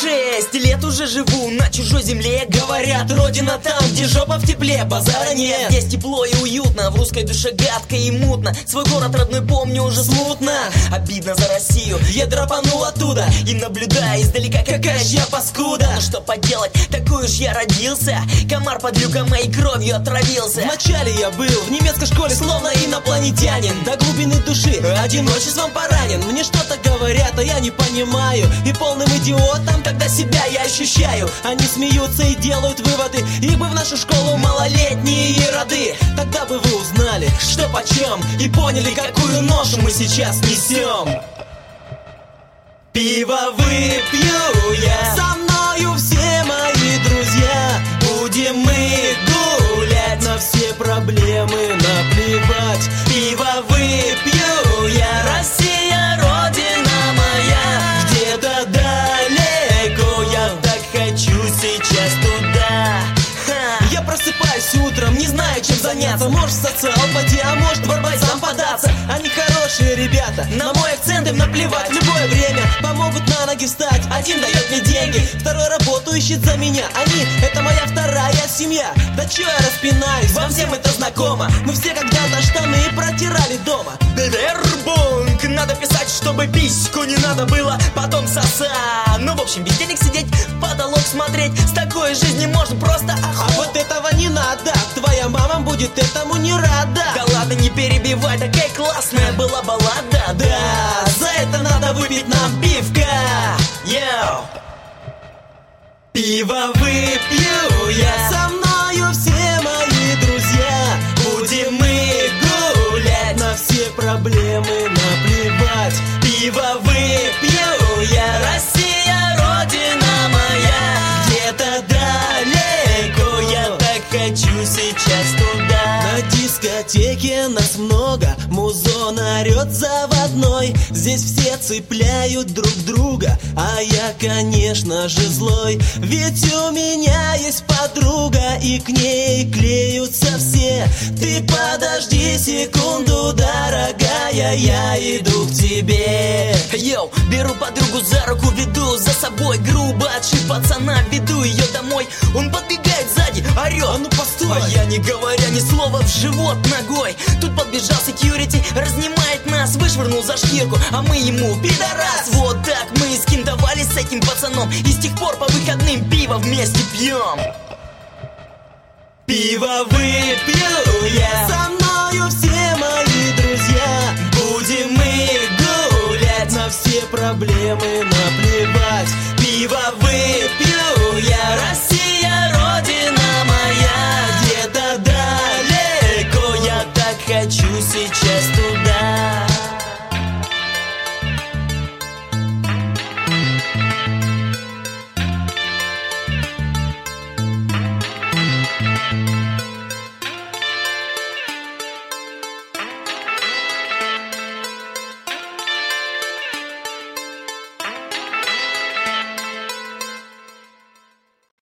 6 лет уже живу на чужой земле. Говорят, родина там, где жопа в тепле. Базара нет, здесь тепло и уютно. В русской душе гадко и мутно. Свой город родной помню уже смутно. Обидно за Россию, я драпанул оттуда. И наблюдаю издалека, какая ж я паскуда. Но что поделать, такой уж я родился. Комар под люком моей кровью отравился. Вначале я был в немецкой школе словно инопланетянин. До глубины души одиночеством поранен. Мне что-то говорят, а я не понимаю. И полным идиотом тогда себя я ощущаю. Они смеются и делают выводы. Их бы в нашу школу малолетние роды. Тогда бы вы узнали, что почем. И поняли, какую ношу мы сейчас несем. Пиво выпью я, со мною все мои друзья. Будем мы гулять, на все проблемы наплевать. Пиво выпью я, Россия, родина моя. Где-то далеко, я так хочу сейчас туда. Я просыпаюсь утром, не знаю, чем заняться. Может, в социал пойти, а может, барбайзам податься. Они хорошие ребята, на мой акцент им наплевать. В любое время помогут на ноги встать. Один дает мне деньги, второй работу ищет за меня. Они — это моя вторая семья. Да чё я распинаюсь, вам всем это знакомо. Мы все когда-то штаны протирали дома. Вербунг, надо писать, чтобы письку не надо было потом сосать. Ну, в общем, без денег сидеть, в потолок смотреть. С такой жизни можно просто А вот этого не надо, твоя мама будет этому не рада. Да ладно, не перебивай, такая классная была баллада. Да, за это надо выпить нам пивка. Йоу. Пиво выпью я, со мною все мои друзья. Будем мы гулять, на все проблемы наплевать. Пиво выпью я, Россия, родина моя. Где-то далеко, я так хочу сейчас туда. На дискотеке нас много, музон орет заводной. Здесь все цепляют друг друга, а я, конечно же, злой. Ведь у меня есть подруга, и к ней клеются все. Ты подожди секунду, дорогая, я иду к тебе. Йоу, беру подругу за руку, веду за собой. Грубо отшив пацана, веду ее домой. Он подбегает сзади, орет: а ну постой! А я, не говоря ни слова, в живот ногой. Тут подбежал секьюрити, разнимает нас, вышвырнул за шкирку, а мы ему: пидорас! Вот так мы скинтовались с этим пацаном, и с тех пор по выходным пиво вместе пьем. Пиво выпью я, со мною все мои друзья. Будем мы гулять, на все проблемы наплевать. Пиво выпью я, Россия, родина моя. Где-то далеко, я так хочу сейчас